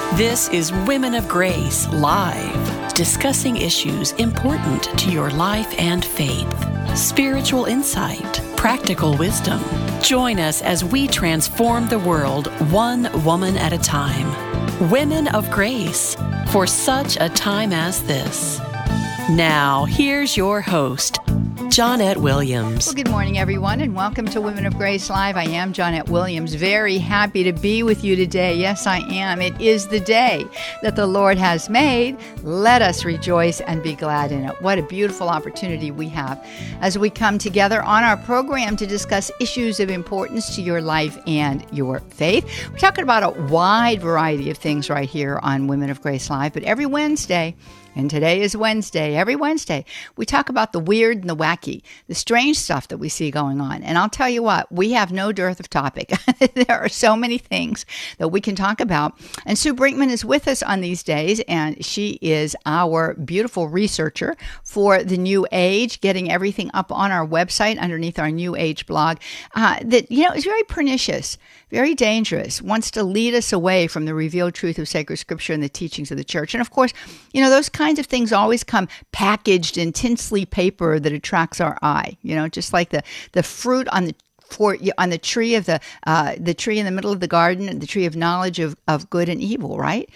This is Women of Grace Live, discussing issues important to your life and faith. Spiritual insight, practical wisdom. Join us as we transform the world one woman at a time. Women of Grace, for such a time as this. Now, here's your host, Johnette Williams. Well, good morning, everyone, and welcome to Women of Grace Live. I am Johnette Williams, very happy to be with you today. Yes, I am. It is the day that the Lord has made. Let us rejoice and be glad in it. What a beautiful opportunity we have as we come together on our program to discuss issues of importance to your life and your faith. We're talking about a wide variety of things right here on Women of Grace Live, but every Wednesday, and today is Wednesday. Every Wednesday, we talk about the weird and the wacky, the strange stuff that we see going on. And I'll tell you what, we have no dearth of topic. There are so many things that we can talk about. And Sue Brinkman is with us on these days, and she is our beautiful researcher for the New Age, getting everything up on our website underneath our New Age blog that, is very pernicious, very dangerous, wants to lead us away from the revealed truth of sacred scripture and the teachings of the church. And of course, those kinds of things always come packaged in tinsley paper that attracts our eye, just like the fruit on the tree of the tree in the middle of the garden, the tree of knowledge of good and evil, right?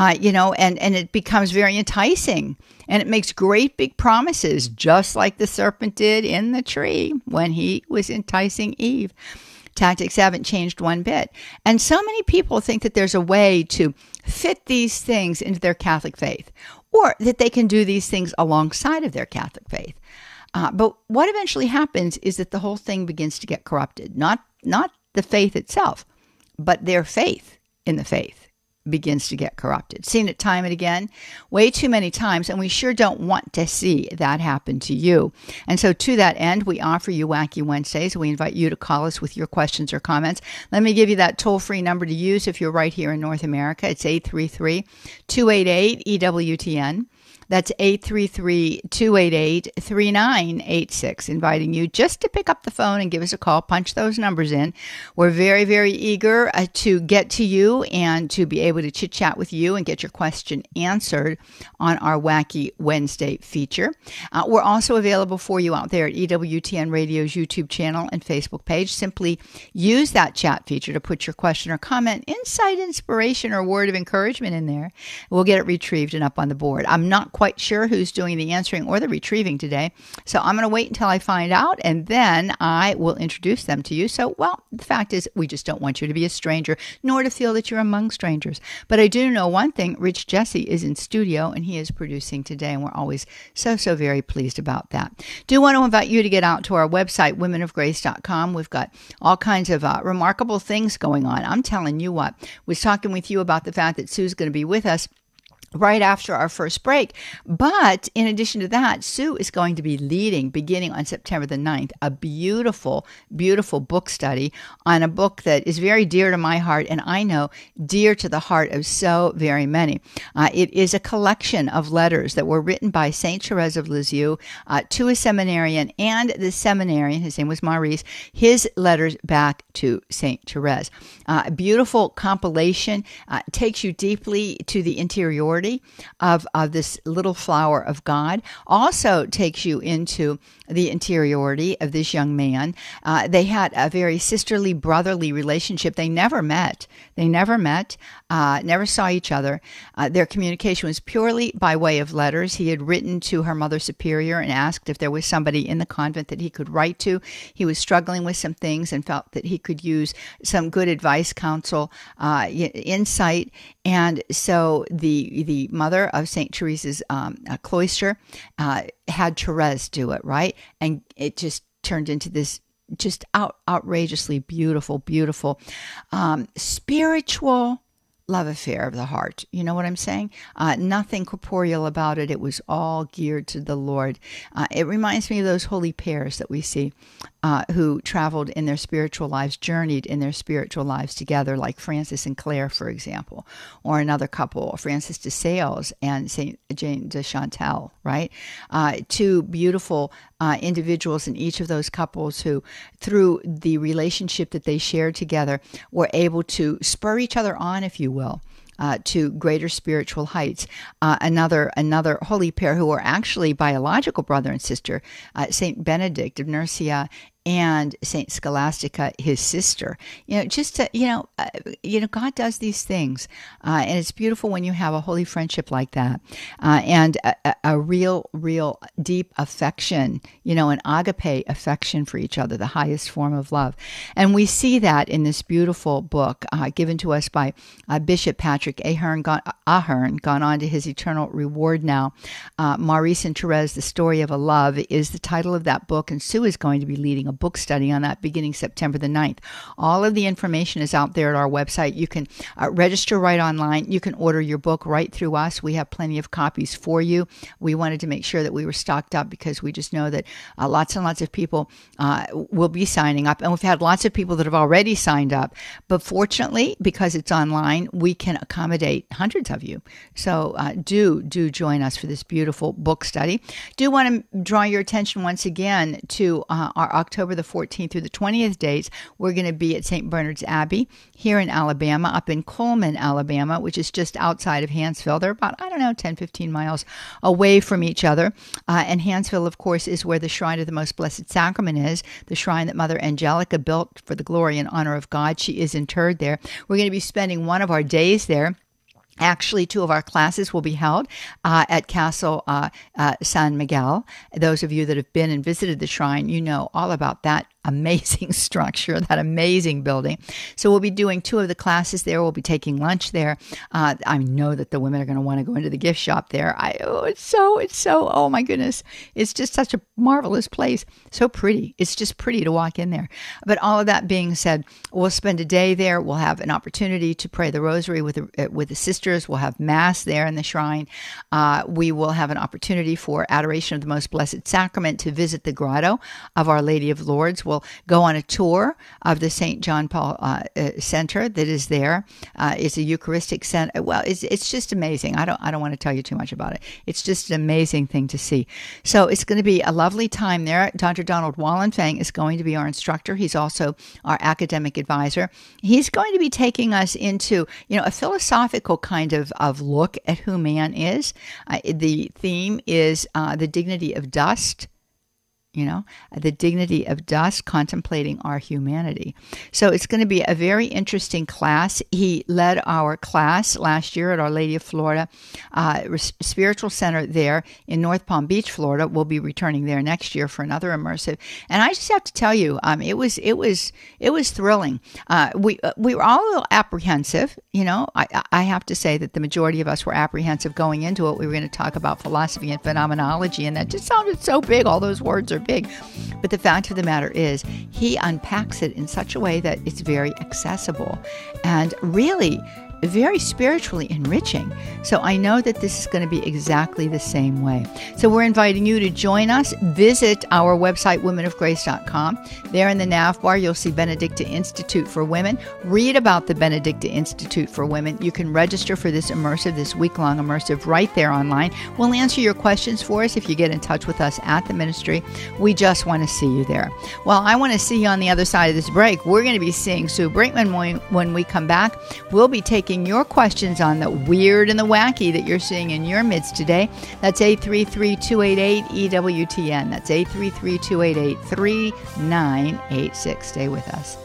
And it becomes very enticing, and it makes great big promises, just like the serpent did in the tree when he was enticing Eve. Tactics haven't changed one bit. And so many people think that there's a way to fit these things into their Catholic faith, or that they can do these things alongside of their Catholic faith. But what eventually happens is that the whole thing begins to get corrupted. Not the faith itself, but their faith in the faith begins to get corrupted. Seen it time and again, way too many times, and we sure don't want to see that happen to you. And so to that end, we offer you Wacky Wednesdays. We invite you to call us with your questions or comments. Let me give you that toll-free number to use if you're right here in North America. It's 833-288-EWTN. That's 833-288-3986, inviting you just to pick up the phone and give us a call. Punch those numbers in. We're very, very eager to get to you and to be able to chit-chat with you and get your question answered on our Wacky Wednesday feature. We're also available for you out there at EWTN Radio's YouTube channel and Facebook page. Simply use that chat feature to put your question or comment, insight, inspiration, or word of encouragement in there. We'll get it retrieved and up on the board. I'm not quite sure who's doing the answering or the retrieving today, so I'm going to wait until I find out, and then I will introduce them to you. So, the fact is, we just don't want you to be a stranger, nor to feel that you're among strangers. But I do know one thing: Rich Jesse is in studio, and he is producing today, and we're always so very pleased about that. Do want to invite you to get out to our website, womenofgrace.com. We've got all kinds of remarkable things going on. I'm telling you what, was talking with you about the fact that Sue's going to be with us right after our first break. But in addition to that, Sue is going to be leading, beginning on September the 9th, a beautiful, beautiful book study on a book that is very dear to my heart, and I know dear to the heart of so very many. It is a collection of letters that were written by St. Therese of Lisieux to a seminarian, and the seminarian, his name was Maurice, his letters back to St. Therese. A beautiful compilation, takes you deeply to the interiority of this little flower of God, also takes you into the interiority of this young man. They had a very sisterly, brotherly relationship. They never met, never saw each other. Their communication was purely by way of letters. He had written to her Mother Superior and asked if there was somebody in the convent that he could write to. He was struggling with some things and felt that he could use some good advice, counsel, insight. And so the mother of St. Teresa's cloister had Therese do it, right? And it just turned into this just outrageously beautiful spiritual love affair of the heart. You know what I'm saying? Nothing corporeal about it. It was all geared to the Lord. It reminds me of those holy pairs that we see who traveled in their spiritual lives, journeyed in their spiritual lives together, like Francis and Claire, for example, or another couple, Francis de Sales and Saint Jane de Chantal, right? Two beautiful individuals in each of those couples who, through the relationship that they shared together, were able to spur each other on, if you will, to greater spiritual heights. Another holy pair who are actually biological brother and sister, Saint Benedict of Nursia and Saint Scholastica, his sister. Just to, God does these things, and it's beautiful when you have a holy friendship like that, and a real deep affection, an agape affection for each other, the highest form of love. And we see that in this beautiful book given to us by Bishop Patrick Ahern, gone on to his eternal reward now. Maurice and Therese, The Story of a Love, is the title of that book, and Sue is going to be leading a book study on that beginning September the 9th. All of the information is out there at our website. You can register right online. You can order your book right through us. We have plenty of copies for you. We wanted to make sure that we were stocked up because we just know that lots and lots of people will be signing up. And we've had lots of people that have already signed up. But fortunately, because it's online, we can accommodate hundreds of you. So do join us for this beautiful book study. Do want to draw your attention once again to our October the 14th through the 20th dates. We're going to be at St. Bernard's Abbey here in Alabama, up in Coleman, Alabama, which is just outside of Hanceville. They're about, 10, 15 miles away from each other. And Hanceville, of course, is where the Shrine of the Most Blessed Sacrament is, the shrine that Mother Angelica built for the glory and honor of God. She is interred there. We're going to be spending one of our days there. Actually, 2 of our classes will be held at Castle San Miguel. Those of you that have been and visited the shrine, you know all about that amazing structure, that amazing building. So we'll be doing 2 of the classes there. We'll be taking lunch there. I know that the women are going to want to go into the gift shop there. It's so, oh my goodness. It's just such a marvelous place. So pretty. It's just pretty to walk in there. But all of that being said, we'll spend a day there. We'll have an opportunity to pray the rosary with the sisters. We'll have mass there in the shrine. We will have an opportunity for adoration of the Most Blessed Sacrament, to visit the grotto of Our Lady of Lourdes. We'll go on a tour of the St. John Paul Center that is there. It's a Eucharistic center. Well, it's just amazing. I don't want to tell you too much about it. It's just an amazing thing to see. So it's going to be a lovely time there. Dr. Donald Wallenfang is going to be our instructor. He's also our academic advisor. He's going to be taking us into, a philosophical kind of look at who man is. The theme is the dignity of dust. The dignity of dust, contemplating our humanity. So it's going to be a very interesting class. He led our class last year at Our Lady of Florida Spiritual Center there in North Palm Beach, Florida. We'll be returning there next year for another immersive. And I just have to tell you, it was thrilling. We were all a little apprehensive. I have to say that the majority of us were apprehensive going into it. We were going to talk about philosophy and phenomenology, and that just sounded so big. All those words are big. But the fact of the matter is, he unpacks it in such a way that it's very accessible and really very spiritually enriching. So I know that this is going to be exactly the same way. So we're inviting you to join us. Visit our website, womenofgrace.com. There in the nav bar, you'll see Benedicta Institute for Women. Read about the Benedicta Institute for Women. You can register for this week-long immersive right there online. We'll answer your questions for us if you get in touch with us at the ministry. We just want to see you there. Well, I want to see you on the other side of this break. We're going to be seeing Sue Brinkman when we come back. We'll be taking your questions on the weird and the wacky that you're seeing in your midst today. That's 833-288-EWTN. That's 833-288-3986. Stay with us.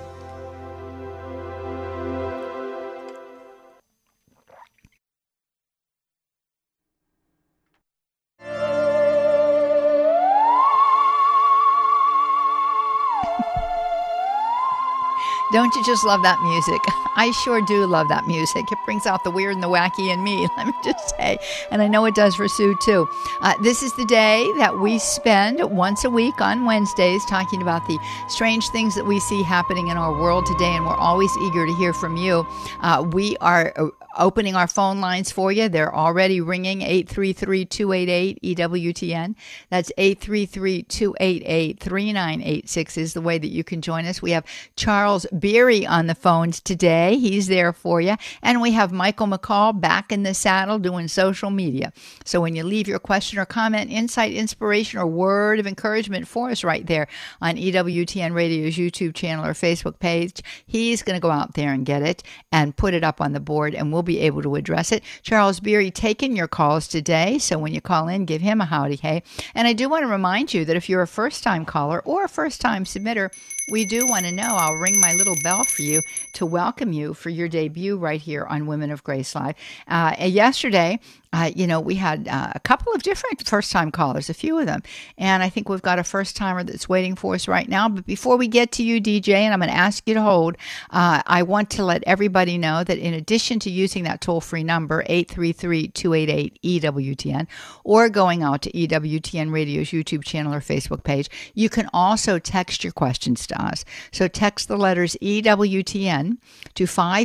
Don't you just love that music? I sure do love that music. It brings out the weird and the wacky in me, let me just say. And I know it does for Sue, too. This is the day that we spend once a week on Wednesdays talking about the strange things that we see happening in our world today, and we're always eager to hear from you. We are opening our phone lines for you. They're already ringing, 833-288-EWTN. That's 833-288-3986 is the way that you can join us. We have Charles Beery on the phones today. He's there for you. And we have Michael McCall back in the saddle doing social media. So when you leave your question or comment, insight, inspiration, or word of encouragement for us right there on EWTN Radio's YouTube channel or Facebook page, he's going to go out there and get it and put it up on the board, and we'll be able to address it. Charles Beery taking your calls today. So when you call in, give him a howdy, hey. And I do want to remind you that if you're a first-time caller or a first-time submitter, we do want to know. I'll ring my little bell for you to welcome you for your debut right here on Women of Grace Live. Yesterday, we had a couple of different first-time callers, a few of them. And I think we've got a first-timer that's waiting for us right now. But before we get to you, DJ, and I'm going to ask you to hold, I want to let everybody know that in addition to using that toll-free number, 833-288-EWTN, or going out to EWTN Radio's YouTube channel or Facebook page, you can also text your questions to us. So text the letters EWTN to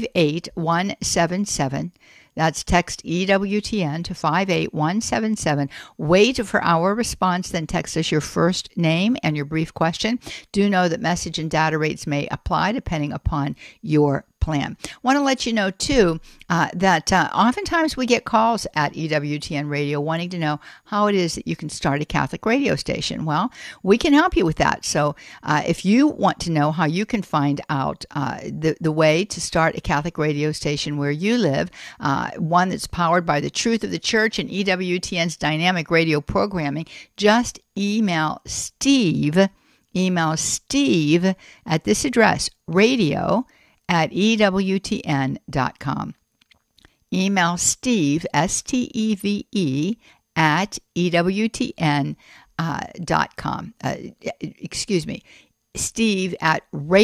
58177. That's text EWTN to 58177. Wait for our response, then text us your first name and your brief question. Do know that message and data rates may apply depending upon your plan. Want to let you know, too, that oftentimes we get calls at EWTN Radio wanting to know how it is that you can start a Catholic radio station. Well, we can help you with that. So if you want to know how you can find out the way to start a Catholic radio station where you live, one that's powered by the truth of the church and EWTN's dynamic radio programming, just email Steve at this address, radio@EWTN.com. Email Steve, Steve, at EWTN.com. Steve at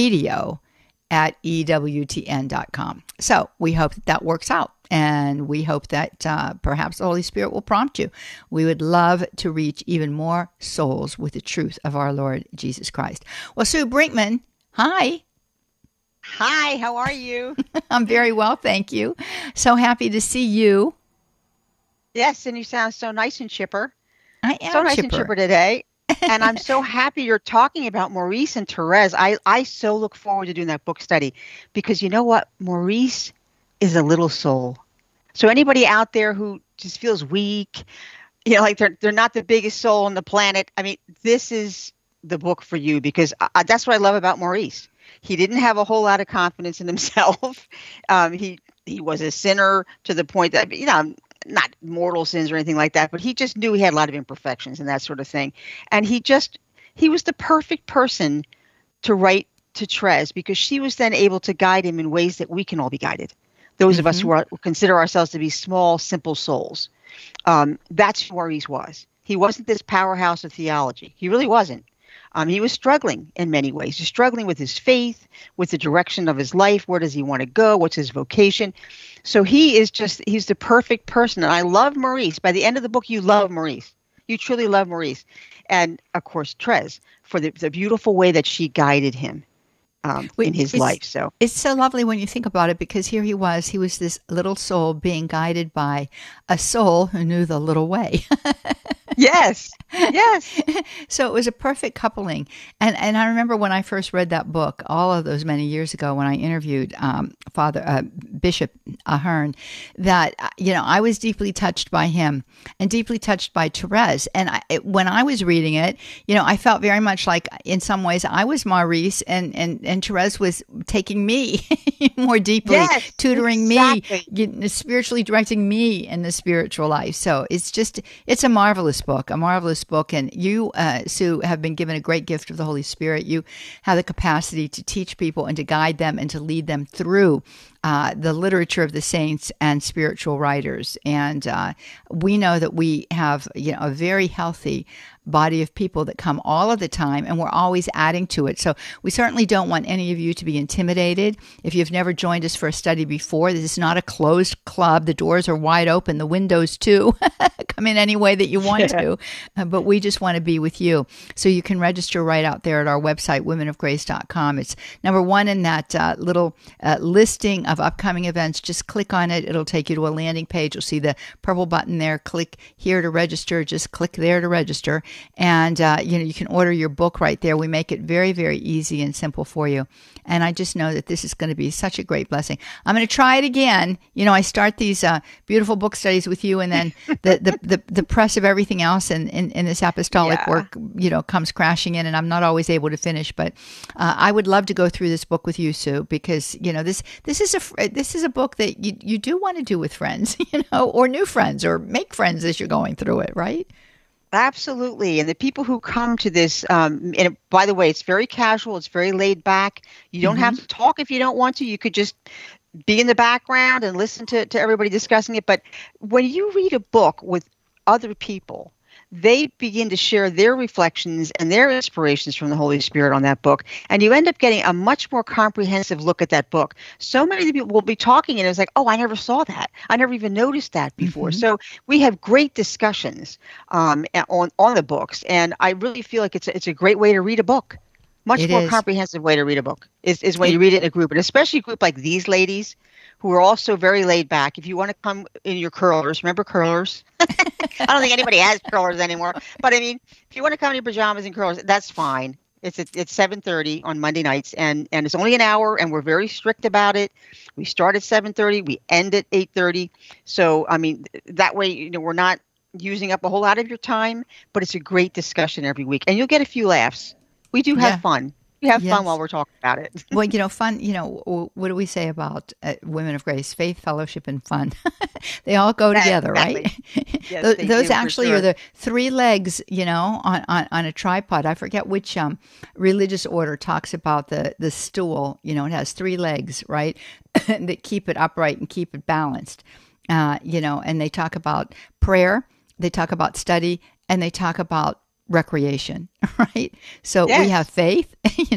radio@EWTN.com. So we hope that works out. And we hope that perhaps the Holy Spirit will prompt you. We would love to reach even more souls with the truth of our Lord Jesus Christ. Well, Sue Brinkman, hi. Hi, how are you? I'm very well, thank you. So happy to see you. Yes, and you sound so nice and chipper. I am so nice chipper. and chipper today. And I'm so happy you're talking about Maurice and Therese. I so look forward to doing that book study because you know what? Maurice is a little soul. So anybody out there who just feels weak, like they're not the biggest soul on the planet. I mean, this is the book for you because that's what I love about Maurice. He didn't have a whole lot of confidence in himself. He was a sinner to the point that, not mortal sins or anything like that, but he just knew he had a lot of imperfections and that sort of thing. And he was the perfect person to write to Therese because she was then able to guide him in ways that we can all be guided. Those of us who consider ourselves to be small, simple souls. That's who Maurice was. He wasn't this powerhouse of theology. He really wasn't. He was struggling in many ways. He's struggling with his faith, with the direction of his life. Where does he want to go? What's his vocation? So he's the perfect person. And I love Maurice. By the end of the book, you love Maurice. You truly love Maurice. And, of course, Therese, for the beautiful way that she guided him in his life. So it's so lovely when you think about it because here he was this little soul being guided by a soul who knew the little way. Yes. So it was a perfect coupling. And I remember when I first read that book, all of those many years ago when I interviewed Bishop Ahern, that, I was deeply touched by him and deeply touched by Therese. And when I was reading it, I felt very much like in some ways I was Maurice and Therese was taking me more deeply, tutoring me, spiritually directing me in the spiritual life. So it's a marvelous book. And you, Sue, have been given a great gift of the Holy Spirit. You have the capacity to teach people and to guide them and to lead them through the literature of the saints and spiritual writers. And we know that we have, a very healthy body of people that come all of the time, and we're always adding to it. So we certainly don't want any of you to be intimidated. If you've never joined us for a study before, this is not a closed club. The doors are wide open, the windows too. Come in any way that you want to, but we just want to be with you. So you can register right out there at our website, womenofgrace.com. It's number one in that little listing of upcoming events. Just click on it. It'll take you to a landing page. You'll see the purple button there. Click here to register. Just click there to register. And, you can order your book right there. We make it very, very easy and simple for you. And I just know that this is going to be such a great blessing. I'm going to try it again. I start these beautiful book studies with you, and then the press of everything else in this apostolic work, comes crashing in, and I'm not always able to finish. But I would love to go through this book with you, Sue, because this is a book that you do want to do with friends, or new friends, or make friends as you're going through it, right? Absolutely. And the people who come to this, and by the way, it's very casual. It's very laid back. You don't have to talk if you don't want to. You could just be in the background and listen to everybody discussing it. But when you read a book with other people, they begin to share their reflections and their inspirations from the Holy Spirit on that book. And you end up getting a much more comprehensive look at that book. So many people will be talking and it's like, oh, I never saw that. I never even noticed that before. So we have great discussions on the books. And I really feel like it's a great way to read a book. Much more comprehensive way to read a book is when you read it in a group, and especially a group like these ladies who are also very laid back. If you want to come in your curlers, remember curlers? I don't think anybody has curlers anymore. But I mean, if you want to come in your pajamas and curlers, that's fine. It's 7:30 on Monday nights, and it's only an hour, and we're very strict about it. We start at 7:30, we end at 8:30. So I mean, that way, we're not using up a whole lot of your time, but it's a great discussion every week, and you'll get a few laughs. We do have fun. We have fun while we're talking about it. Well, fun, what do we say about Women of Grace? Faith, fellowship, and fun. They all go together, right? Yes, those actually are the three legs, on a tripod. I forget which religious order talks about the stool. It has three legs, right, that keep it upright and keep it balanced. And they talk about prayer, they talk about study, and they talk about recreation, right? So we have faith,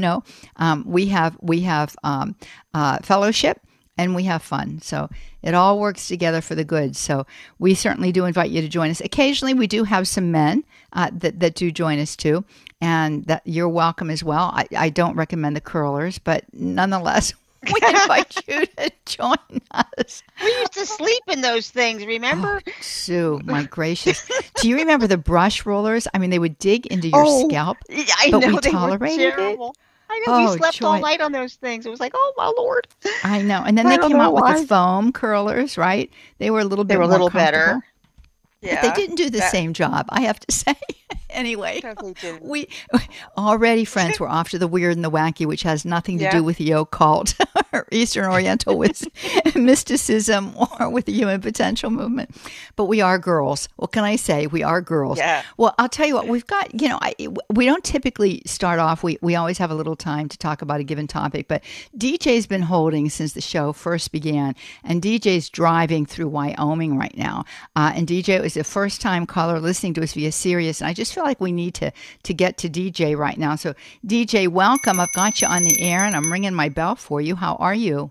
we have fellowship, and we have fun. So it all works together for the good. So we certainly do invite you to join us. Occasionally, we do have some men that do join us too, and that you're welcome as well. I don't recommend the curlers, but nonetheless, we invite you to join us. We used to sleep in those things, remember? Oh, Sue, my gracious. Do you remember the brush rollers? I mean, they would dig into your scalp, but we tolerated it. I know, we slept all night on those things. It was like, oh, my Lord. I know. And then they came out with the foam curlers, right? They were a little bit more better. Yeah, but they didn't do the same job, I have to say. Anyway, we already, friends, we're off to the weird and the wacky, which has nothing to do with the occult or Eastern Oriental with mysticism or with the human potential movement. But we are girls. What can I say? We are girls. Yeah. Well, I'll tell you what, we've got, we don't typically start off, we always have a little time to talk about a given topic, but DJ's been holding since the show first began, and DJ's driving through Wyoming right now. And DJ was the first time caller listening to us via Sirius, and I just feel like we need to get to DJ right now. So DJ, welcome. I've got you on the air and I'm ringing my bell for you. How are you?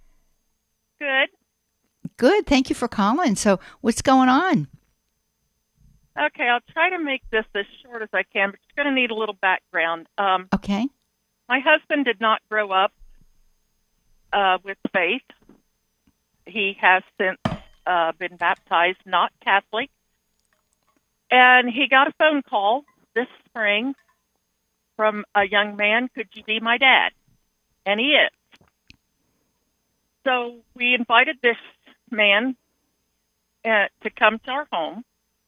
Good. Good. Thank you for calling. So what's going on? Okay, I'll try to make this as short as I can, but it's going to need a little background. Okay. My husband did not grow up with faith. He has since been baptized, not Catholic. And he got a phone call this spring from a young man, could you be my dad? And he is. So we invited this man to come to our home.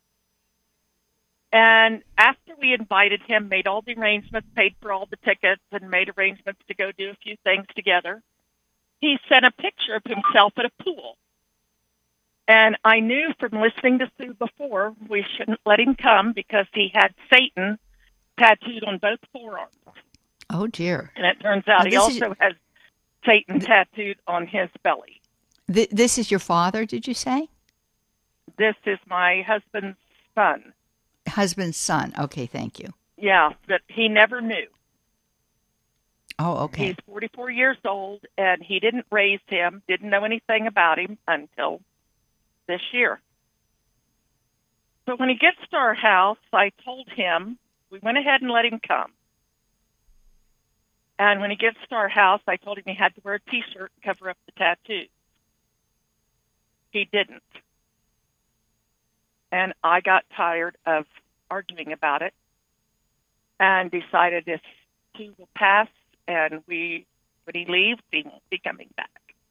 And after we invited him, made all the arrangements, paid for all the tickets, and made arrangements to go do a few things together, he sent a picture of himself at a pool. And I knew from listening to Sue before we shouldn't let him come because he had Satan tattooed on both forearms. Oh, dear. And it turns out he also has Satan tattooed on his belly. This is your father, did you say? This is my husband's son. Husband's son. Okay, thank you. Yeah, but he never knew. Oh, okay. He's 44 years old, and he didn't raise him, didn't know anything about him until this year. So when he gets to our house, I told him, we went ahead and let him come. And when he gets to our house, I told him he had to wear a T-shirt and cover up the tattoos. He didn't. And I got tired of arguing about it and decided if he will pass and when he leaves, he won't be coming back.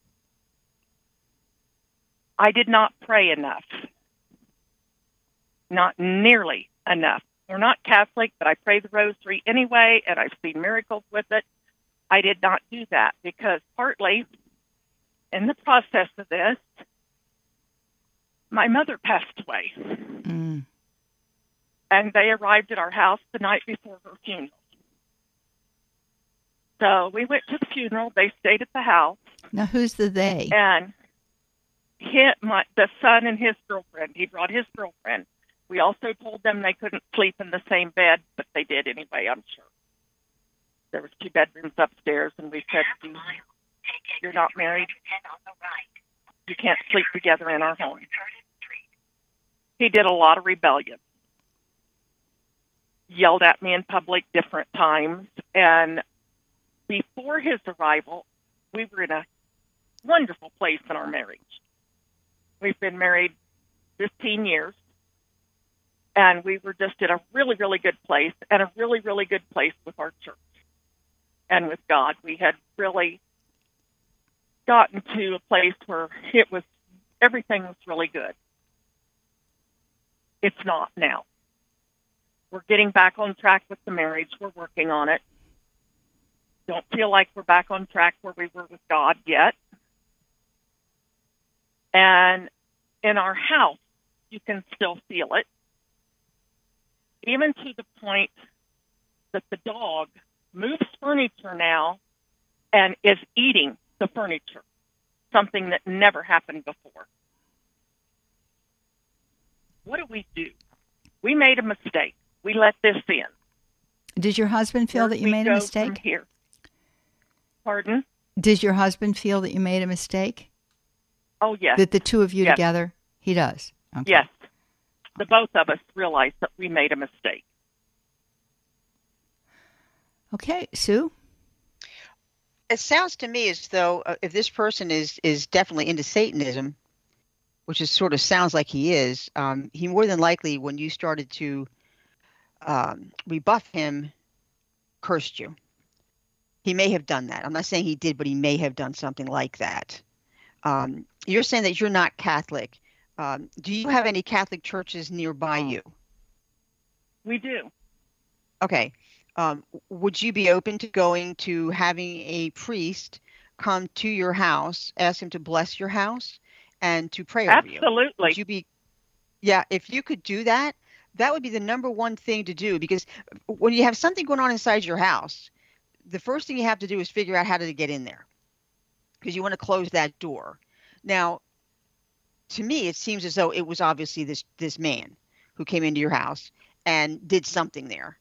I did not pray enough. Not nearly enough. We're not Catholic, but I pray the rosary anyway, and I've seen miracles with it. I did not do that because partly in the process of this, my mother passed away. Mm. And they arrived at our house the night before her funeral. So we went to the funeral. They stayed at the house. Now, who's the they? And the son and his girlfriend. He brought his girlfriend. We also told them they couldn't sleep in the same bed, but they did anyway, I'm sure. There was 2 bedrooms upstairs, and we said, you're not married. You can't sleep together in our home. He did a lot of rebellion. Yelled at me in public different times. And before his arrival, we were in a wonderful place in our marriage. We've been married 15 years. And we were just in a really, really good place, and a really, really good place with our church and with God. We had really gotten to a place where everything was really good. It's not now. We're getting back on track with the marriage. We're working on it. Don't feel like we're back on track where we were with God yet. And in our house, you can still feel it. Even to the point that the dog moves furniture now and is eating the furniture, something that never happened before. What do? We made a mistake. We let this in. Did your husband feel that you made a mistake? From here? Pardon? Did your husband feel that you made a mistake? Oh, yes. That the two of you Yes. together? He does. Okay. Yes. The both of us realized that we made a mistake. Okay, Sue? It sounds to me as though if this person is definitely into Satanism, which is sort of sounds like he is, he more than likely, when you started to rebuff him, cursed you. He may have done that. I'm not saying he did, but he may have done something like that. You're saying that you're not Catholic. Do you have any Catholic churches nearby you? We do. Okay. Would you be open to going to having a priest come to your house, ask him to bless your house and to pray over you? Absolutely. Would you be, yeah, if you could do that, that would be the number one thing to do, because when you have something going on inside your house, the first thing you have to do is figure out how to get in there, because you want to close that door. Now, to me, it seems as though it was obviously this man who came into your house and did something there.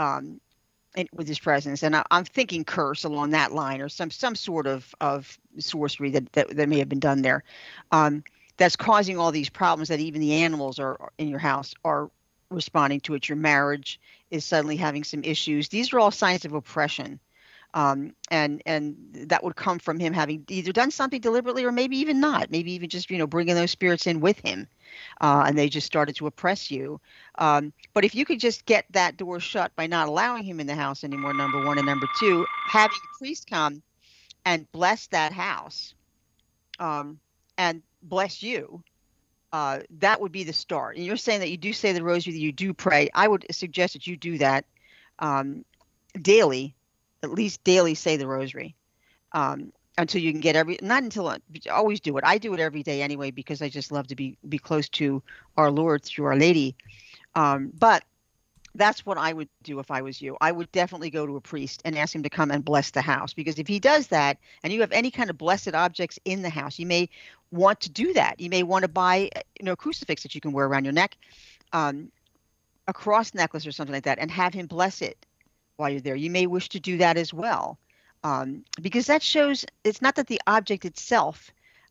With his presence, and I'm thinking curse along that line, or some sort of sorcery that may have been done there, that's causing all these problems that even the animals are in your house are responding to it. Your marriage is suddenly having some issues. These are all signs of oppression, and that would come from him having either done something deliberately or maybe even not. Maybe even just bringing those spirits in with him, and they just started to oppress you. But if you could just get that door shut by not allowing him in the house anymore, number one, and number two, having a priest come and bless that house, and bless you, that would be the start. And you're saying that you do say the rosary, that you do pray. I would suggest that you do that daily. At least daily say the rosary, until you can get always do it. I do it every day anyway, because I just love to be close to our Lord through Our Lady. But that's what I would do if I was you. I would definitely go to a priest and ask him to come and bless the house, because if he does that and you have any kind of blessed objects in the house, you may want to do that. You may want to buy a crucifix that you can wear around your neck, a cross necklace or something like that, and have him bless it while you're there. You may wish to do that as well, because that shows it's not that the object itself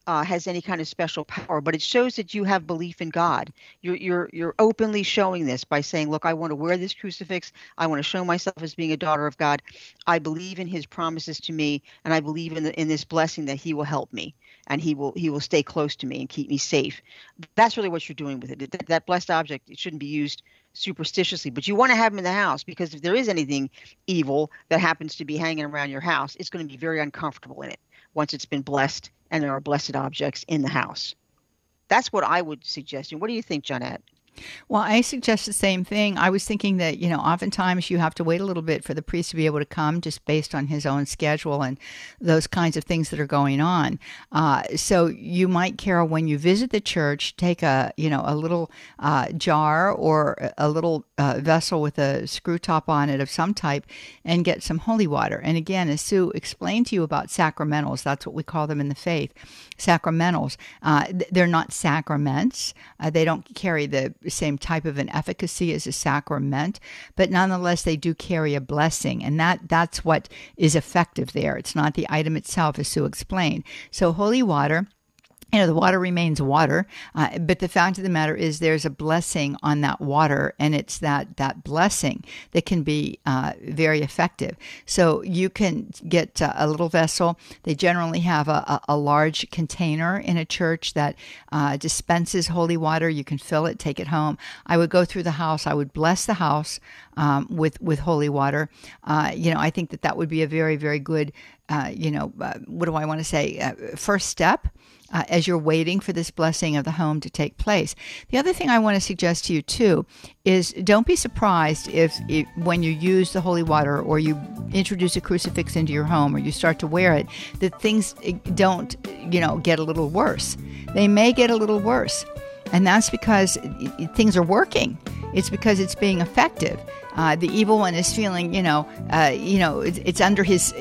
has any kind of special power, but it shows that you have belief in God. You're openly showing this by saying, look, I want to wear this crucifix. I want to show myself as being a daughter of God. I believe in his promises to me, and I believe in this blessing that he will help me, and he will stay close to me and keep me safe. That's really what you're doing with it. That blessed object, it shouldn't be used superstitiously, but you want to have them in the house, because if there is anything evil that happens to be hanging around your house, it's going to be very uncomfortable in it once it's been blessed and there are blessed objects in the house. That's what I would suggest. And what do you think, Johnette? Well, I suggest the same thing. I was thinking that, oftentimes you have to wait a little bit for the priest to be able to come, just based on his own schedule and those kinds of things that are going on. So you might, Carol, when you visit the church, take a little jar or a little vessel with a screw top on it of some type and get some holy water. And again, as Sue explained to you about sacramentals, that's what we call them in the faith, sacramentals. They're not sacraments. They don't carry the same type of an efficacy as a sacrament, but nonetheless they do carry a blessing, and that's what is effective there. It's not the item itself, as Sue explained. So holy water, the water remains water, but the fact of the matter is there's a blessing on that water, and it's that blessing that can be very effective. So you can get a little vessel. They generally have a large container in a church that dispenses holy water. You can fill it, take it home. I would go through the house. I would bless the house with holy water. I think that would be a very, very good, what do I want to say, first step as you're waiting for this blessing of the home to take place. The other thing I want to suggest to you too is don't be surprised if when you use the holy water or you introduce a crucifix into your home or you start to wear it, that things don't, get a little worse. They may get a little worse. And that's because things are working. It's because it's being effective. The evil one is feeling, it's under his,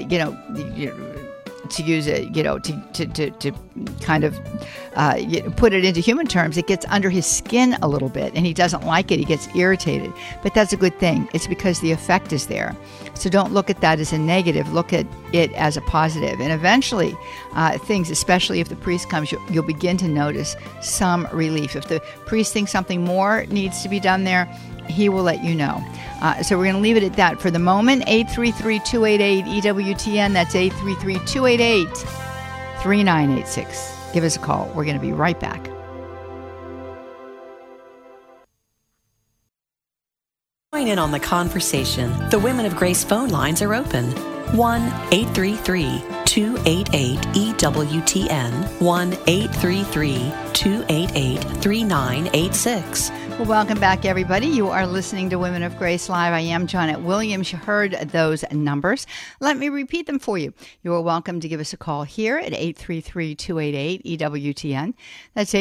to use it, to kind of put it into human terms, it gets under his skin a little bit, and he doesn't like it. He gets irritated. But that's a good thing. It's because the effect is there. So don't look at that as a negative. Look at it as a positive. And eventually, things, especially if the priest comes, you'll begin to notice some relief. If the priest thinks something more needs to be done there, he will let you know. So we're going to leave it at that for the moment. 833-288-EWTN. That's 833-288-3986. Give us a call. We're going to be right back. Join in on the conversation. The Women of Grace phone lines are open. 1-833-288-EWTN. 1-833-288-3986. Well, welcome back, everybody. You are listening to Women of Grace Live. I am Johnette Williams. You heard those numbers. Let me repeat them for you. You are welcome to give us a call here at 833-288-EWTN. That's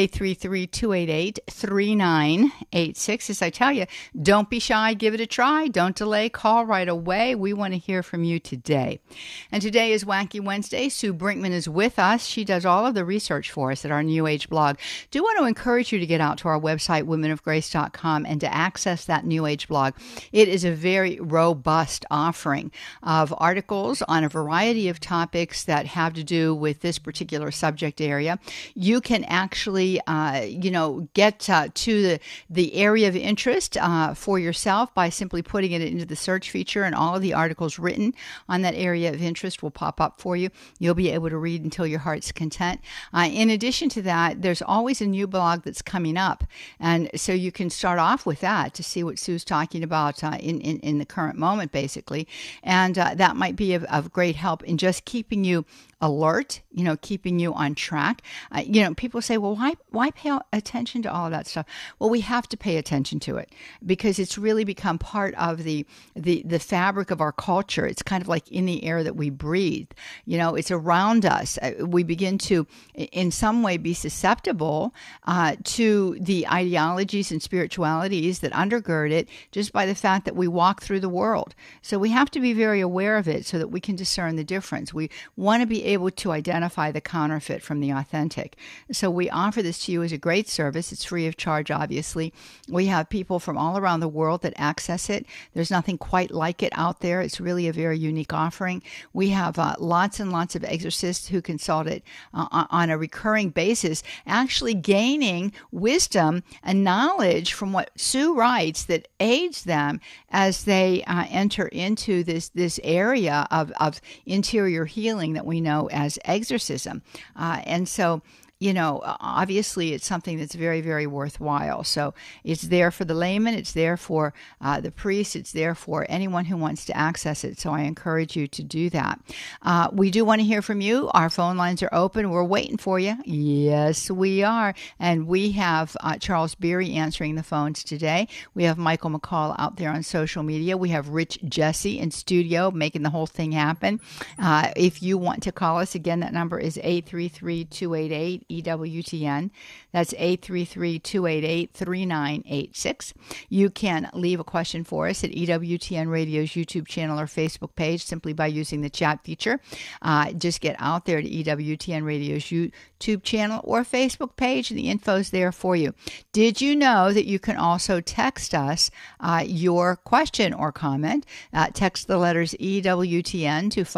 833-288-3986. As I tell you, don't be shy. Give it a try. Don't delay. Call right away. We want to hear from you today. And today is Wacky Wednesday. Sue Brinkman is with us. She does all of the research for us at our New Age blog. Do want to encourage you to get out to our website, womenofgrace.com, and to access that New Age blog. It is a very robust offering of articles on a variety of topics that have to do with this particular subject area. You can actually, get to the area of interest for yourself by simply putting it into the search feature, and all of the articles written on that area of interest will pop up for you. You'll be able to read until your heart's content. In addition to that, there's always a new blog that's coming up, and so you can start off with that to see what Sue's talking about in the current moment, basically, and that might be of great help in just keeping you alert, keeping you on track. People say, well, why pay attention to all of that stuff? Well, we have to pay attention to it because it's really become part of the fabric of our culture. It's kind of like in the air that we breathe. It's around us. We begin to, in some way, be susceptible to the ideologies and ancient spiritualities that undergird it just by the fact that we walk through the world. So we have to be very aware of it so that we can discern the difference. We want to be able to identify the counterfeit from the authentic. So we offer this to you as a great service. It's free of charge, obviously. We have people from all around the world that access it. There's nothing quite like it out there. It's really a very unique offering. We have lots and lots of exorcists who consult it on a recurring basis, actually gaining wisdom and knowledge from what Sue writes that aids them as they enter into this area of interior healing that we know as exorcism. And so, obviously it's something that's very, very worthwhile. So it's there for the layman, it's there for the priest, it's there for anyone who wants to access it. So I encourage you to do that. We do want to hear from you. Our phone lines are open. We're waiting for you. Yes, we are. And we have Charles Beery answering the phones today. We have Michael McCall out there on social media. We have Rich Jesse in studio making the whole thing happen. If you want to call us, again, that number is 833-288. EWTN. That's 833-288-3986. You can leave a question for us at EWTN Radio's YouTube channel or Facebook page simply by using the chat feature. Just get out there to EWTN Radio's YouTube channel or Facebook page, and the info's there for you. Did you know that you can also text us your question or comment? Text the letters EWTN to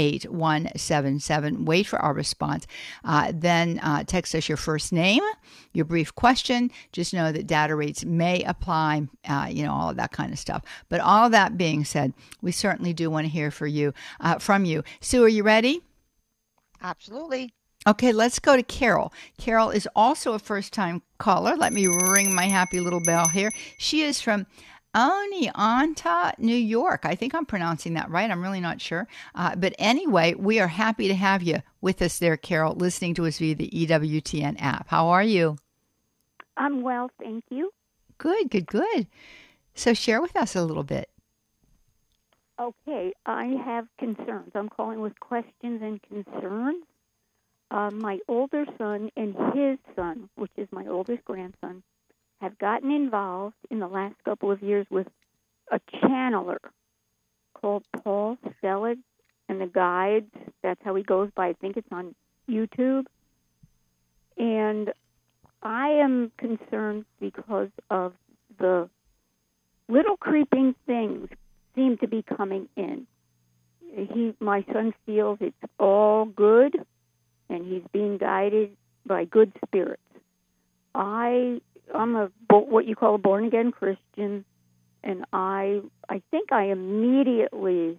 58177. Wait for our response. Then text us your first name, your brief question. Just know that data rates may apply, all of that kind of stuff. But all of that being said, we certainly do want to hear from you. Sue, are you ready? Absolutely. Okay, let's go to Carol. Carol is also a first-time caller. Let me ring my happy little bell here. She is from Oneonta, New York. I think I'm pronouncing that right. I'm really not sure. But anyway, we are happy to have you with us there, Carol, listening to us via the EWTN app. How are you? I'm well, thank you. Good, good, good. So share with us a little bit. Okay, I have concerns. I'm calling with questions and concerns. My older son and his son, which is my oldest grandson, have gotten involved in the last couple of years with a channeler called Paul Selig and the Guides. That's how he goes by. I think it's on YouTube. And I am concerned because of the little creeping things seem to be coming in. My son feels it's all good, and he's being guided by good spirits. I'm what you call a born-again Christian, and I think I immediately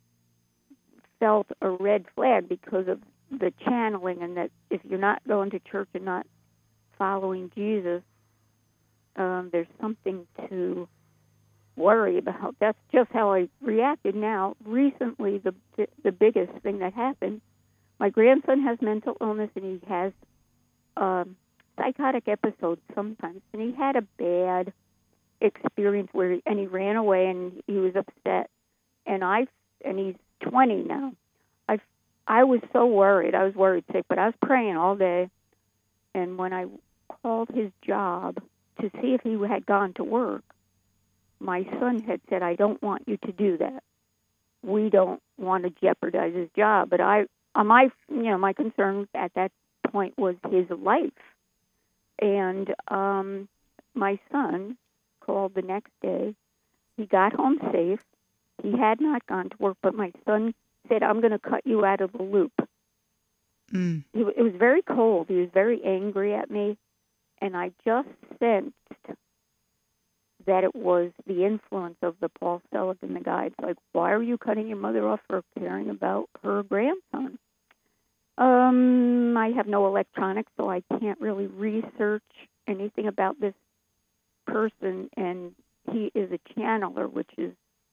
felt a red flag because of the channeling, and that if you're not going to church and not following Jesus, there's something to worry about. That's just how I reacted. Now, recently, the biggest thing that happened, my grandson has mental illness, and he has psychotic episodes sometimes, and he had a bad experience where he ran away and he was upset, and he's 20 now. I was so worried. I was worried sick, but I was praying all day, and when I called his job to see if he had gone to work, my son had said, "I don't want you to do that. We don't want to jeopardize his job." But my concern at that point was his life. And my son called the next day. He got home safe. He had not gone to work, but my son said, "I'm going to cut you out of the loop." It was very cold. He was very angry at me, and I just sensed that it was the influence of the Paul Selig and the Guides. Like, why are you cutting your mother off for caring about her grandson? I have no electronics, so I can't really research anything about this person, and he is a channeler, which is,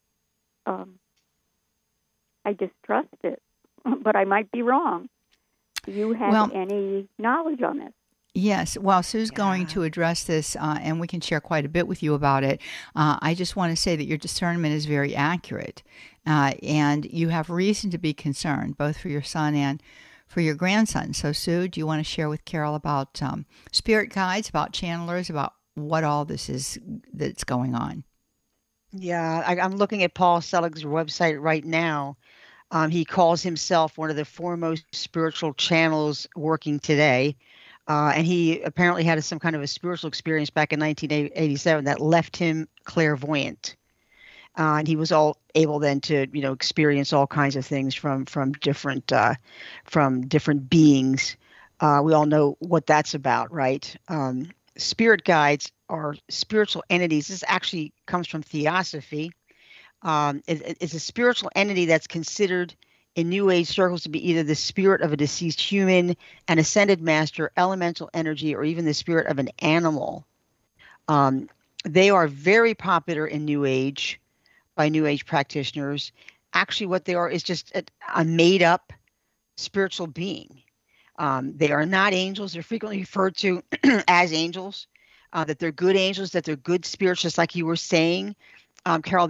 I distrust it, but I might be wrong. Do you have any knowledge on this? Yes. Well, Sue's going to address this, and we can share quite a bit with you about it. I just want to say that your discernment is very accurate, and you have reason to be concerned, both for your son and for your grandson. So, Sue, do you want to share with Carol about spirit guides, about channelers, about what all this is that's going on. Yeah, I'm looking at Paul Selig's website right now. He calls himself one of the foremost spiritual channels working today. And he apparently had some kind of a spiritual experience back in 1987 that left him clairvoyant. And he was all able then to, experience all kinds of things from different beings. We all know what that's about, right? Spirit guides are spiritual entities. This actually comes from Theosophy. It's a spiritual entity that's considered in New Age circles to be either the spirit of a deceased human, an ascended master, elemental energy, or even the spirit of an animal. They are very popular in New Age by New Age practitioners. Actually, what they are is just a made-up spiritual being. They are not angels. They're frequently referred to as angels, that they're good angels, that they're good spirits, just like you were saying, Carol,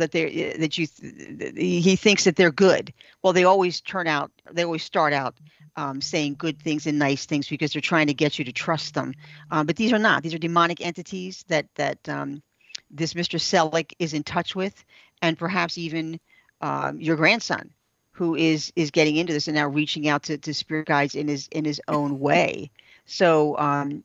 he thinks that they're good. Well, they always start out saying good things and nice things because they're trying to get you to trust them. But these are not. These are demonic entities that this Mr. Selig is in touch with, and perhaps even your grandson, who is getting into this and now reaching out to spirit guides in his own way. So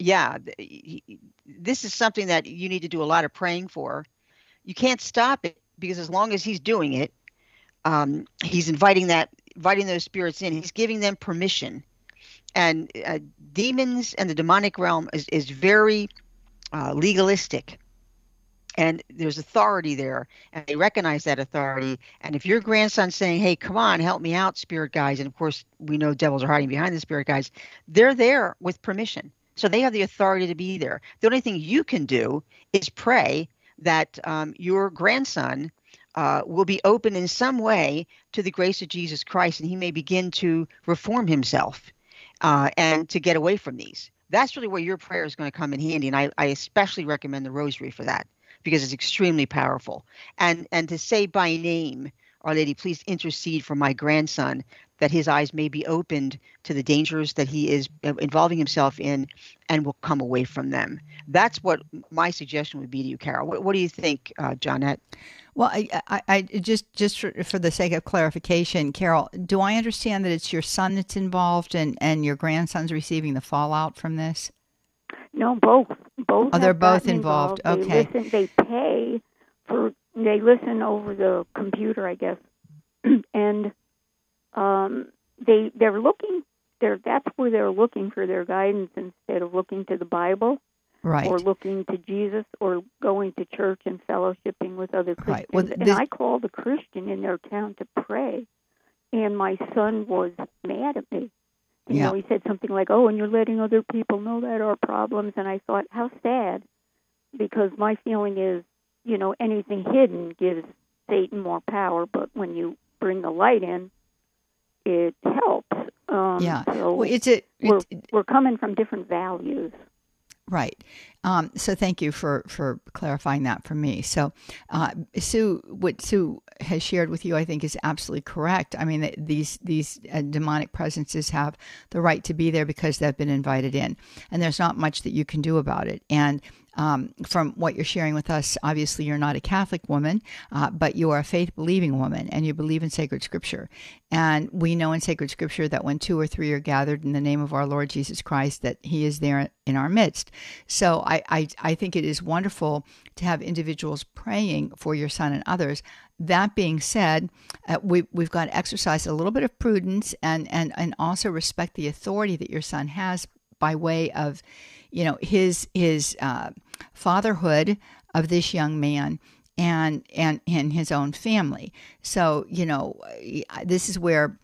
this is something that you need to do a lot of praying for. You can't stop it because as long as he's doing it, he's inviting those spirits in. He's giving them permission. And demons and the demonic realm is very legalistic. And there's authority there, and they recognize that authority. And if your grandson's saying, hey, come on, help me out, spirit guides, and of course we know devils are hiding behind the spirit guides, they're there with permission. So they have the authority to be there. The only thing you can do is pray that your grandson will be open in some way to the grace of Jesus Christ, and he may begin to reform himself and to get away from these. That's really where your prayer is going to come in handy, and I especially recommend the rosary for that, because it's extremely powerful. And to say by name, Our Lady, please intercede for my grandson, that his eyes may be opened to the dangers that he is involving himself in and will come away from them. That's what my suggestion would be to you, Carol. What do you think, Johnette? Well, I just for the sake of clarification, Carol, do I understand that it's your son that's involved and your grandson's receiving the fallout from this? No, both. Oh, they're both involved. Okay. They listen over the computer, I guess, and that's where they're looking for their guidance instead of looking to the Bible, right, or looking to Jesus, or going to church and fellowshipping with other Christians. Right. Well, and I called a Christian in their town to pray, and my son was mad at me. You know, he said something like, "Oh, and you're letting other people know that our problems." And I thought, how sad, because my feeling is, anything hidden gives Satan more power, but when you bring the light in, it helps. So we're coming from different values. Right. So thank you for clarifying that for me. So what Sue has shared with you, I think, is absolutely correct. I mean, these demonic presences have the right to be there because they've been invited in, and there's not much that you can do about it. And from what you're sharing with us, obviously you're not a Catholic woman, but you are a faith-believing woman, and you believe in sacred scripture. And we know in sacred scripture that when 2 or 3 are gathered in the name of our Lord Jesus Christ, that he is there in our midst. So I think it is wonderful to have individuals praying for your son and others. That being said, we've got to exercise a little bit of prudence and also respect the authority that your son has by way of, his fatherhood of this young man and his own family. So, this is where,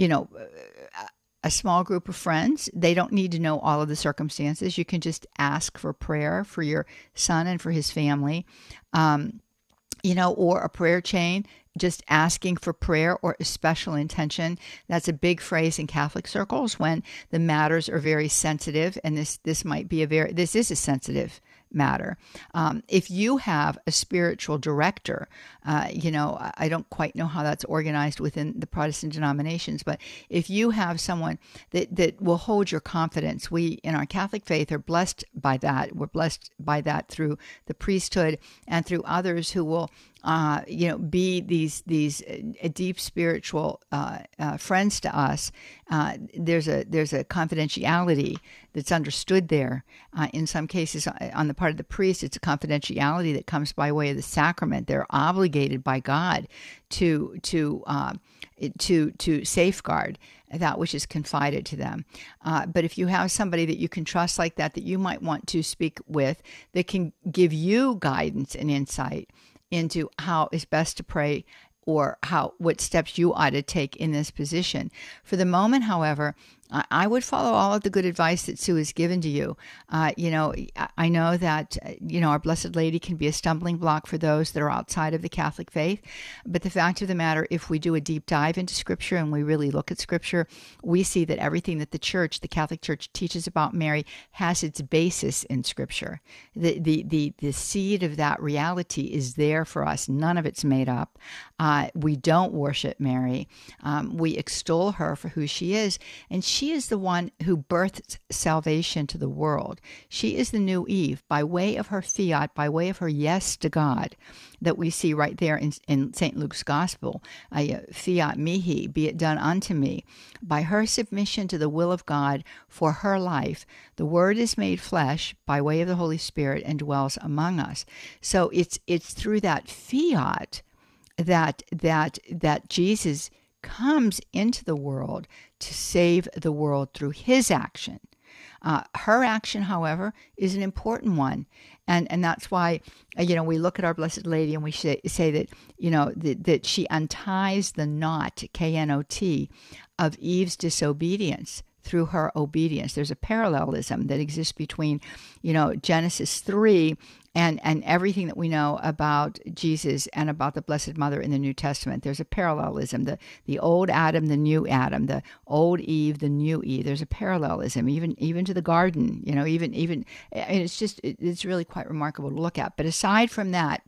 a small group of friends, they don't need to know all of the circumstances. You can just ask for prayer for your son and for his family, or a prayer chain, just asking for prayer or a special intention. That's a big phrase in Catholic circles when the matters are very sensitive, and this is a sensitive matter. If you have a spiritual director, I don't quite know how that's organized within the Protestant denominations, but if you have someone that will hold your confidence, we in our Catholic faith are blessed by that. We're blessed by that through the priesthood and through others who will be these deep spiritual friends to us. There's a confidentiality that's understood there. In some cases, on the part of the priest, it's a confidentiality that comes by way of the sacrament. They're obligated by God to safeguard that which is confided to them. But if you have somebody that you can trust like that you might want to speak with, that can give you guidance and insight into how is best to pray or what steps you ought to take in this position. For the moment, however, I would follow all of the good advice that Sue has given to you. I know that, our Blessed Lady can be a stumbling block for those that are outside of the Catholic faith. But the fact of the matter, if we do a deep dive into Scripture and we really look at Scripture, we see that everything that the Catholic Church teaches about Mary has its basis in Scripture. The seed of that reality is there for us. None of it's made up. We don't worship Mary. We extol her for who she is. And she is the one who birthed salvation to the world. She is the new Eve by way of her fiat, by way of her yes to God that we see right there in St. Luke's Gospel. Fiat mihi, be it done unto me. By her submission to the will of God for her life, the Word is made flesh by way of the Holy Spirit and dwells among us. So it's through that fiat that Jesus comes into the world to save the world through his action. Her action, however, is an important one. And that's why, we look at our Blessed Lady and we say that, that she unties the knot, K-N-O-T, of Eve's disobedience through her obedience. There's a parallelism that exists between, Genesis 3 and everything that we know about Jesus and about the Blessed Mother in the New Testament. There's a parallelism. The old Adam, the new Adam, the old Eve, the new Eve. There's a parallelism, even to the garden. Even it's really quite remarkable to look at. But aside from that,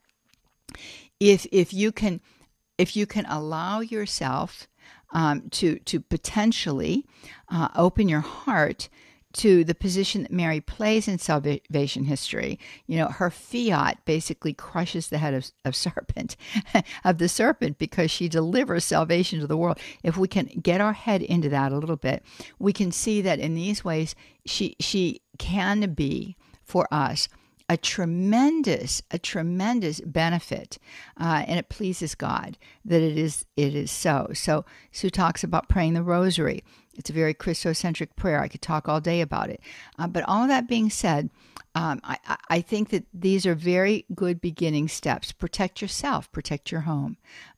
if you can allow yourself to potentially open your heart to the position that Mary plays in salvation history. Her fiat basically crushes the head of the serpent because she delivers salvation to the world. If we can get our head into that a little bit, we can see that in these ways she can be for us a tremendous benefit, and it pleases God that it is so. So Sue talks about praying the Rosary. It's a very Christocentric prayer. I could talk all day about it. But all of that being said, I think that these are very good beginning steps. Protect yourself. Protect your home.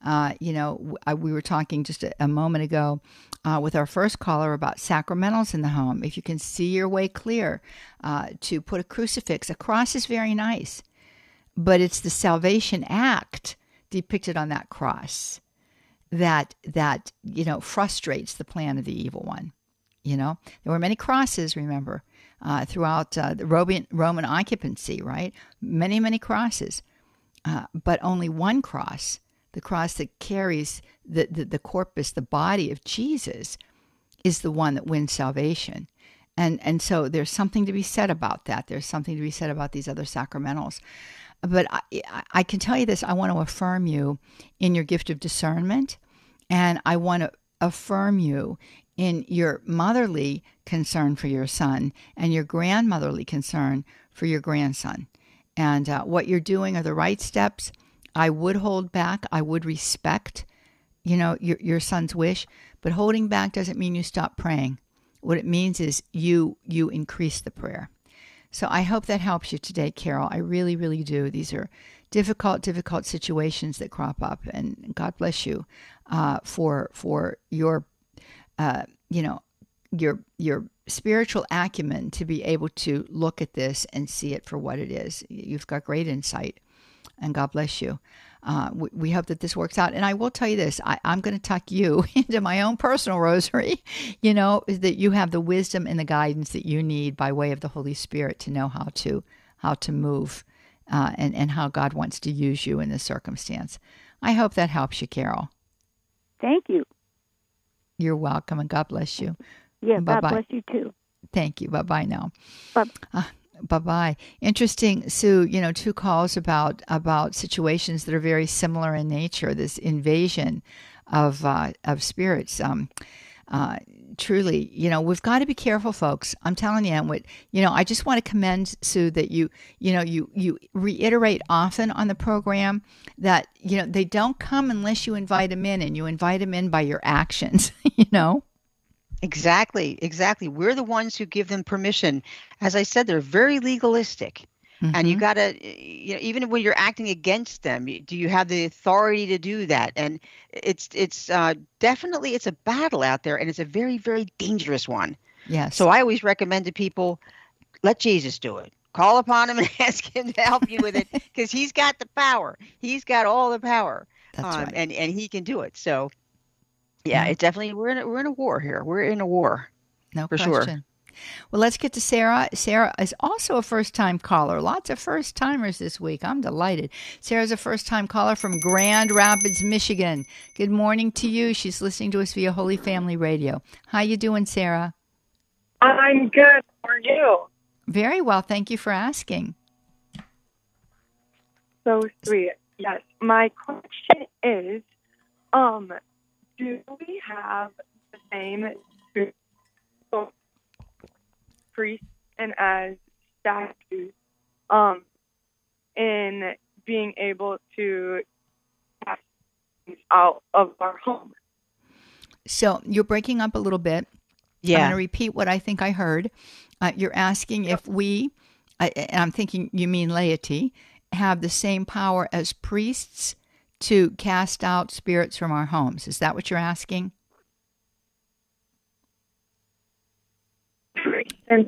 We were talking just a moment ago with our first caller about sacramentals in the home. If you can see your way clear to put a crucifix, a cross is very nice, but it's the salvation act depicted on that cross that frustrates the plan of the evil one. There were many crosses, remember, throughout the Roman occupancy, right? Many, many crosses, but only one cross, the cross that carries the corpus, the body of Jesus, is the one that wins salvation. And so there's something to be said about that. There's something to be said about these other sacramentals. But I can tell you this, I want to affirm you in your gift of discernment, and I want to affirm you in your motherly concern for your son and your grandmotherly concern for your grandson. And what you're doing are the right steps. I would hold back. I would respect, your son's wish, but holding back doesn't mean you stop praying. What it means is you increase the prayer. So I hope that helps you today, Carol. I really, really do. These are difficult situations that crop up, and God bless you for your your spiritual acumen to be able to look at this and see it for what it is. You've got great insight, and God bless you. We hope that this works out. And I will tell you this, I'm going to tuck you into my own personal rosary, that you have the wisdom and the guidance that you need by way of the Holy Spirit to know how to move and how God wants to use you in this circumstance. I hope that helps you, Carol. Thank you. You're welcome, and God bless you. Yeah, Bye-bye. God bless you too. Thank you. Bye-bye now. Bye. Bye-bye. Interesting, Sue, 2 calls about situations that are very similar in nature, this invasion of spirits. Truly, we've got to be careful, folks. I'm telling you, and I just want to commend Sue that you reiterate often on the program that, they don't come unless you invite them in, and you invite them in by your actions, Exactly. We're the ones who give them permission. As I said, they're very legalistic. And you got to, even when you're acting against them, do you have the authority to do that? And it's definitely, it's a battle out there, and it's a very, very dangerous one. Yes. So I always recommend to people, let Jesus do it. Call upon him and ask him to help you with it, because he's got the power. He's got all the power. That's right. And he can do it. So yeah, it definitely, we're in a war here. We're in a war. No for question. Sure. Well, let's get to Sarah. Sarah is also a first-time caller. Lots of first-timers this week. I'm delighted. Sarah's a first-time caller from Grand Rapids, Michigan. Good morning to you. She's listening to us via Holy Family Radio. How you doing, Sarah? I'm good. How are you? Very well. Thank you for asking. So sweet. Yes. My question is, do we have the same priests and as statues in being able to cast things out of our home? So you're breaking up a little bit. Yeah. I'm going to repeat what I think I heard. You're asking if we, and I'm thinking you mean laity, have the same power as priests to cast out spirits from our homes. Is that what you're asking? And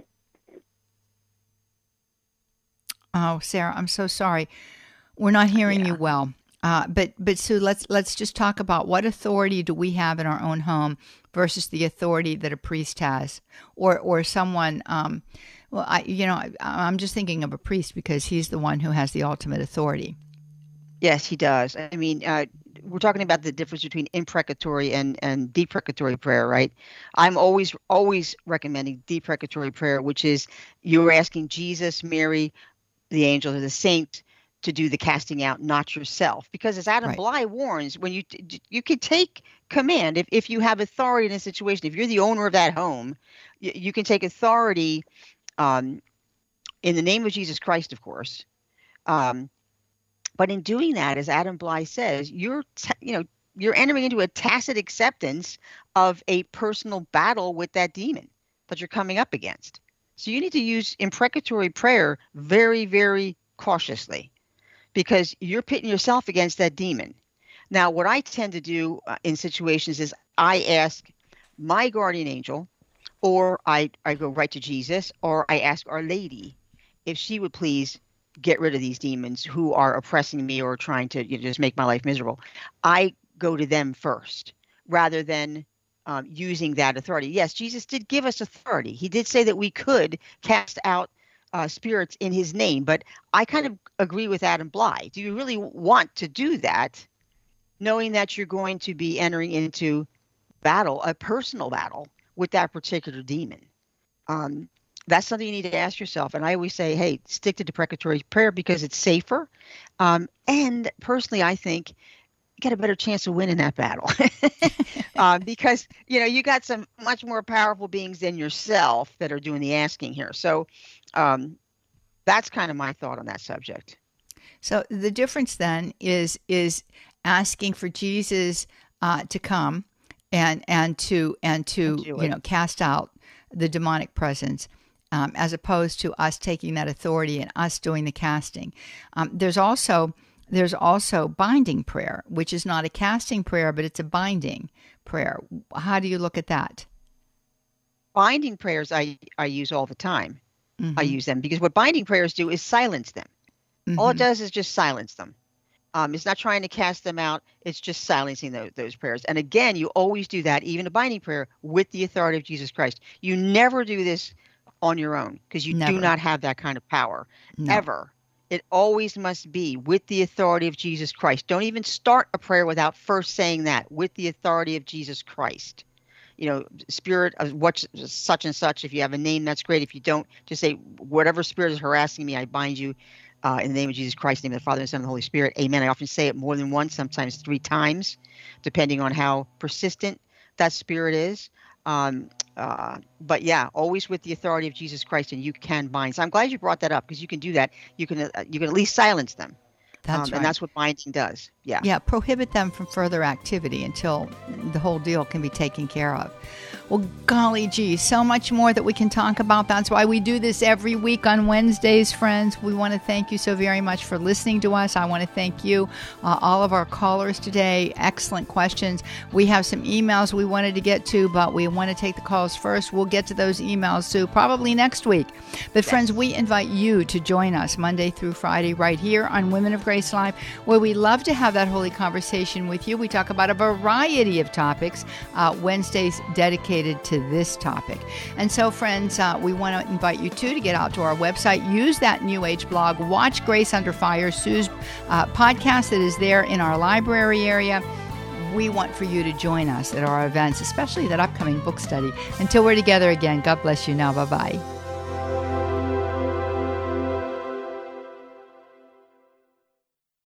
oh, Sarah, I'm so sorry. We're not hearing you well. But Sue, let's just talk about what authority do we have in our own home versus the authority that a priest has, or someone. I'm just thinking of a priest because he's the one who has the ultimate authority. Yes, he does. I mean, we're talking about the difference between imprecatory and deprecatory prayer, right? I'm always recommending deprecatory prayer, which is you're asking Jesus, Mary, the angel, or the saint to do the casting out, not yourself. Because as Adam Bly warns, when you can take command, if you have authority in a situation, if you're the owner of that home, you can take authority in the name of Jesus Christ, of course. But in doing that, as Adam Bly says, you're entering into a tacit acceptance of a personal battle with that demon that you're coming up against. So you need to use imprecatory prayer very, very cautiously, because you're pitting yourself against that demon. Now, what I tend to do in situations is I ask my guardian angel, or I go right to Jesus, or I ask Our Lady if she would please get rid of these demons who are oppressing me or trying to just make my life miserable. I go to them first rather than using that authority. Yes, Jesus did give us authority. He did say that we could cast out spirits in his name, but I kind of agree with Adam Bly. Do you really want to do that, knowing that you're going to be entering into battle, a personal battle with that particular demon? That's something you need to ask yourself. And I always say, hey, stick to deprecatory prayer because it's safer. And personally, I think you get a better chance of winning that battle because, you got some much more powerful beings than yourself that are doing the asking here. So that's kind of my thought on that subject. So the difference then is asking for Jesus to come and to cast out the demonic presence. As opposed to us taking that authority and us doing the casting. There's also binding prayer, which is not a casting prayer, but it's a binding prayer. How do you look at that? Binding prayers I use all the time. I use them because what binding prayers do is silence them. All it does is just silence them. It's not trying to cast them out. It's just silencing those prayers. And again, you always do that, even a binding prayer, with the authority of Jesus Christ. You never do this on your own, because you Never. do not have that kind of power, No. ever. It always must be with the authority of Jesus Christ. Don't even start a prayer without first saying that, with the authority of Jesus Christ. You know, spirit of what such and such. If you have a name, that's great. If you don't, just say, whatever spirit is harassing me, I bind you in the name of Jesus Christ, in the name of the Father, and the Son, and the Holy Spirit. Amen. I often say it more than once, sometimes 3 times, depending on how persistent that spirit is. But yeah, always with the authority of Jesus Christ, and you can bind. So I'm glad you brought that up, because you can do that. You can at least silence them. That's right. And that's what binding does. Yeah. Yeah, prohibit them from further activity until the whole deal can be taken care of. Well, golly gee, so much more that we can talk about. That's why we do this every week on Wednesdays, friends. We want to thank you so very much for listening to us. I want to thank you, all of our callers today. Excellent questions. We have some emails we wanted to get to, but we want to take the calls first. We'll get to those emails too, probably next week. But friends, we invite you to join us Monday through Friday right here on Women of Grace Live, where we love to have that holy conversation with you. We talk about a variety of topics. Wednesdays dedicated to this topic. And so, friends, we want to invite you too to get out to our website, use that New Age blog, watch Grace Under Fire, Sue's podcast that is there in our library area. We want for you to join us at our events, especially that upcoming book study. Until we're together again, God bless you now. Bye-bye.